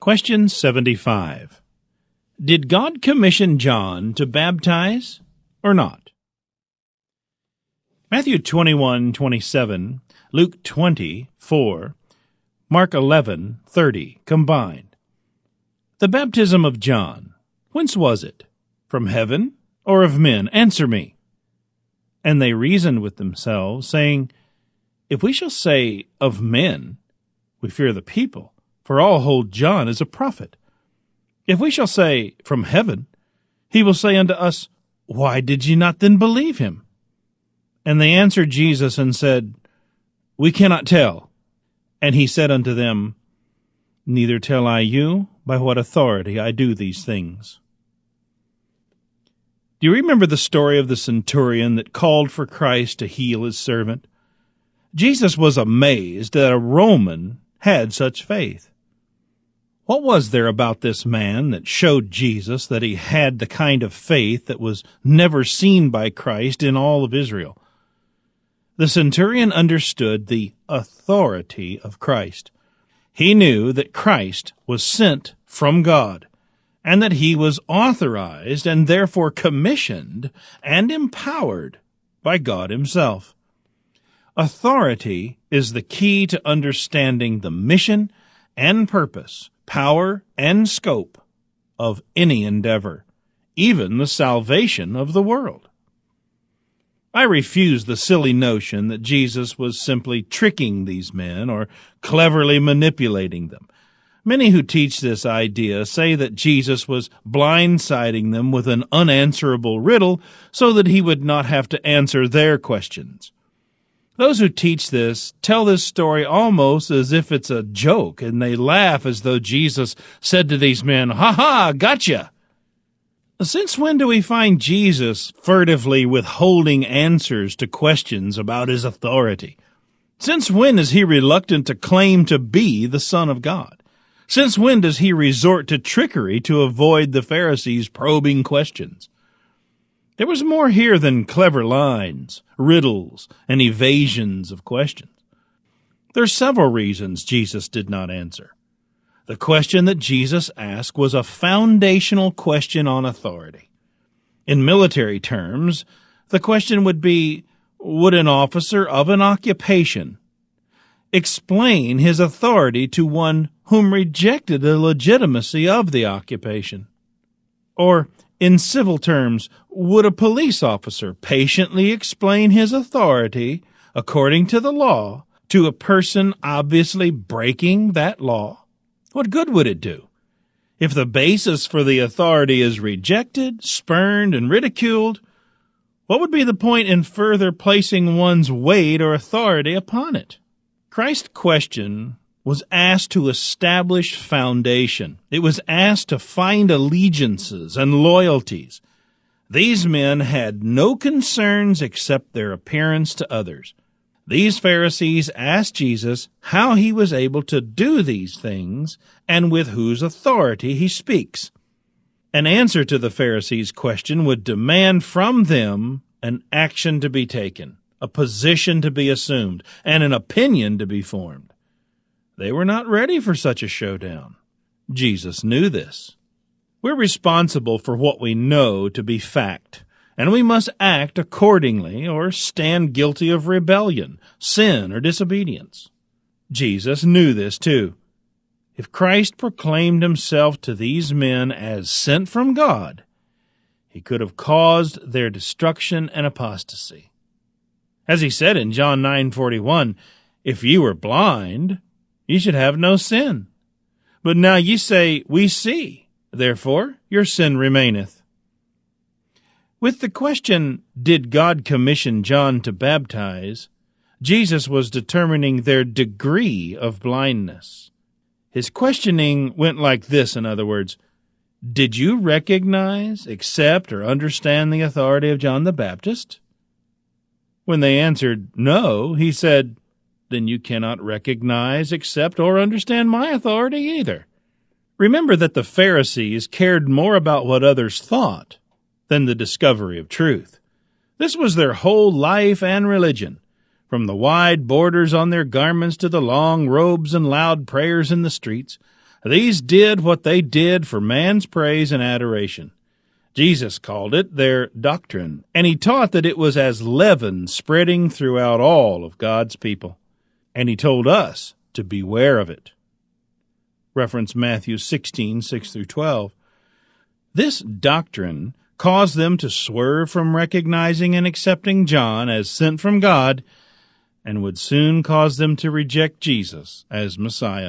Question 75. Did God commission John to baptize or not? Matthew 21:27, Luke 20:4, Mark 11:30 combined. The baptism of John, whence was it? From heaven or of men? Answer me. And they reasoned with themselves, saying, If we shall say, of men, we fear the people, for all hold John as a prophet. If we shall say, from heaven, he will say unto us, Why did ye not then believe him? And they answered Jesus and said, We cannot tell. And he said unto them, Neither tell I you by what authority I do these things. Do you remember the story of the centurion that called for Christ to heal his servant? Jesus was amazed that a Roman had such faith. What was there about this man that showed Jesus that he had the kind of faith that was never seen by Christ in all of Israel? The centurion understood the authority of Christ. He knew that Christ was sent from God, and that he was authorized and therefore commissioned and empowered by God himself. Authority is the key to understanding the mission and purpose, power and scope of any endeavor, even the salvation of the world. I refuse the silly notion that Jesus was simply tricking these men or cleverly manipulating them. Many who teach this idea say that Jesus was blindsiding them with an unanswerable riddle so that he would not have to answer their questions. Those who teach this tell this story almost as if it's a joke, and they laugh as though Jesus said to these men, "Ha ha, gotcha!" Since when do we find Jesus furtively withholding answers to questions about his authority? Since when is he reluctant to claim to be the Son of God? Since when does he resort to trickery to avoid the Pharisees' probing questions? There was more here than clever lines, riddles, and evasions of questions. There are several reasons Jesus did not answer. The question that Jesus asked was a foundational question on authority. In military terms, the question would be, would an officer of an occupation explain his authority to one whom rejected the legitimacy of the occupation? Or, in civil terms, would a police officer patiently explain his authority, according to the law, to a person obviously breaking that law? What good would it do? If the basis for the authority is rejected, spurned, and ridiculed, what would be the point in further placing one's weight or authority upon it? Christ's question was asked to establish foundation. It was asked to find allegiances and loyalties. These men had no concerns except their appearance to others. These Pharisees asked Jesus how he was able to do these things and with whose authority he speaks. An answer to the Pharisees' question would demand from them an action to be taken, a position to be assumed, and an opinion to be formed. They were not ready for such a showdown. Jesus knew this. We're responsible for what we know to be fact, and we must act accordingly or stand guilty of rebellion, sin, or disobedience. Jesus knew this too. If Christ proclaimed himself to these men as sent from God, he could have caused their destruction and apostasy. As he said in John 9:41, "If ye were blind, ye should have no sin. But now ye say, We see, therefore your sin remaineth." With the question, did God commission John to baptize, Jesus was determining their degree of blindness. His questioning went like this, in other words, did you recognize, accept, or understand the authority of John the Baptist? When they answered no, he said, then you cannot recognize, accept, or understand my authority either. Remember that the Pharisees cared more about what others thought than the discovery of truth. This was their whole life and religion, from the wide borders on their garments to the long robes and loud prayers in the streets. These did what they did for man's praise and adoration. Jesus called it their doctrine, and he taught that it was as leaven spreading throughout all of God's people. And he told us to beware of it. Reference Matthew 16, 6 through 12. This doctrine caused them to swerve from recognizing and accepting John as sent from God, and would soon cause them to reject Jesus as Messiah.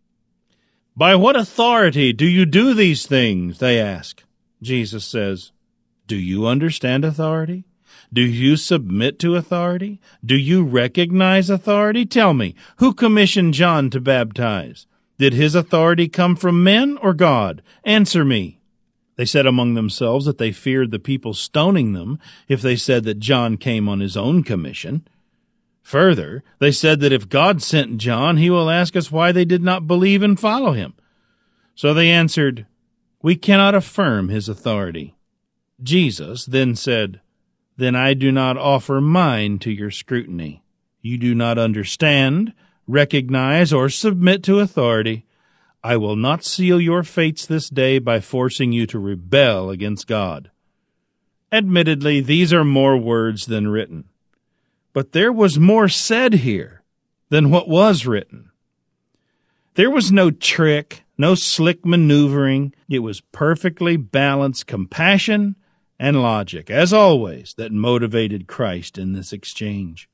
By what authority do you do these things? They ask. Jesus says, do you understand authority? Do you submit to authority? Do you recognize authority? Tell me, who commissioned John to baptize? Did his authority come from men or God? Answer me. They said among themselves that they feared the people stoning them if they said that John came on his own commission. Further, they said that if God sent John, he will ask us why they did not believe and follow him. So they answered, we cannot affirm his authority. Jesus then said, then I do not offer mine to your scrutiny. You do not understand, recognize, or submit to authority. I will not seal your fates this day by forcing you to rebel against God. Admittedly, these are more words than written. But there was more said here than what was written. There was no trick, no slick maneuvering. It was perfectly balanced compassion and logic, as always, that motivated Christ in this exchange.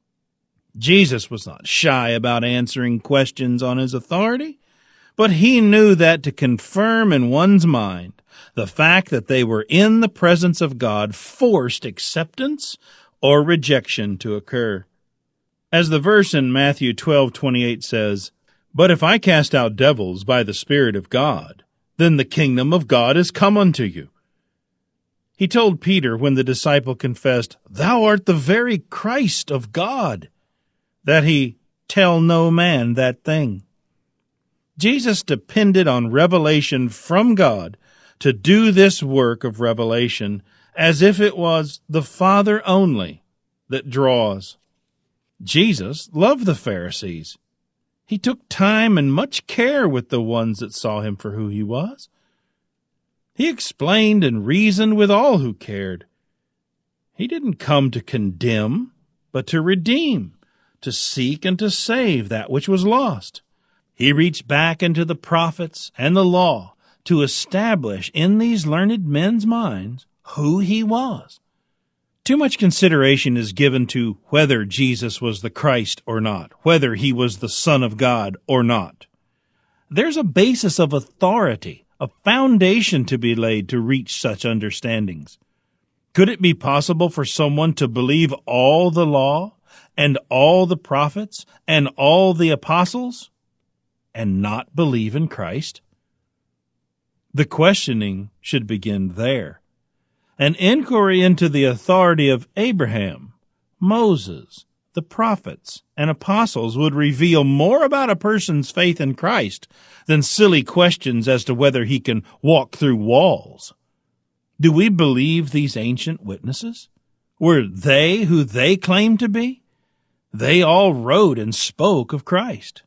Jesus was not shy about answering questions on his authority, but he knew that to confirm in one's mind the fact that they were in the presence of God forced acceptance or rejection to occur. As the verse in Matthew 12:28 says, but if I cast out devils by the Spirit of God, then the kingdom of God is come unto you. He told Peter when the disciple confessed, thou art the very Christ of God, that he tell no man that thing. Jesus depended on revelation from God to do this work of revelation as if it was the Father only that draws. Jesus loved the Pharisees. He took time and much care with the ones that saw him for who he was. He explained and reasoned with all who cared. He didn't come to condemn, but to redeem, to seek and to save that which was lost. He reached back into the prophets and the law to establish in these learned men's minds who he was. Too much consideration is given to whether Jesus was the Christ or not, whether he was the Son of God or not. There's a basis of authority, a foundation to be laid to reach such understandings. Could it be possible for someone to believe all the law and all the prophets and all the apostles and not believe in Christ? The questioning should begin there. An inquiry into the authority of Abraham, Moses, the prophets, and apostles would reveal more about a person's faith in Christ than silly questions as to whether he can walk through walls. Do we believe these ancient witnesses? Were they who they claimed to be? They all wrote and spoke of Christ.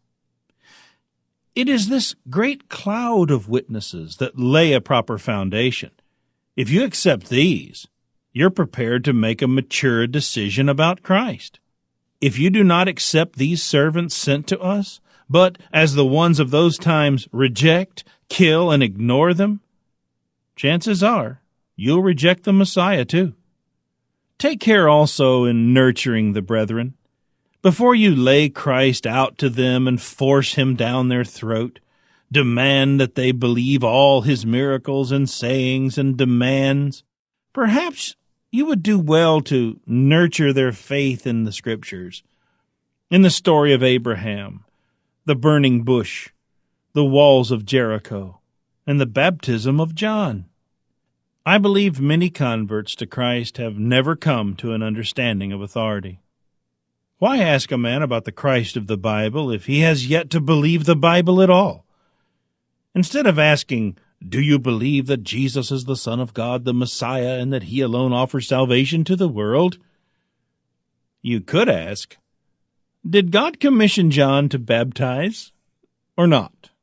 It is this great cloud of witnesses that lay a proper foundation. If you accept these, you're prepared to make a mature decision about Christ. If you do not accept these servants sent to us, but as the ones of those times reject, kill, and ignore them, chances are you'll reject the Messiah too. Take care also in nurturing the brethren. Before you lay Christ out to them and force him down their throat, demand that they believe all his miracles and sayings and demands, perhaps you would do well to nurture their faith in the Scriptures, in the story of Abraham, the burning bush, the walls of Jericho, and the baptism of John. I believe many converts to Christ have never come to an understanding of authority. Why ask a man about the Christ of the Bible if he has yet to believe the Bible at all? Instead of asking, do you believe that Jesus is the Son of God, the Messiah, and that he alone offers salvation to the world? You could ask, did God commission John to baptize or not?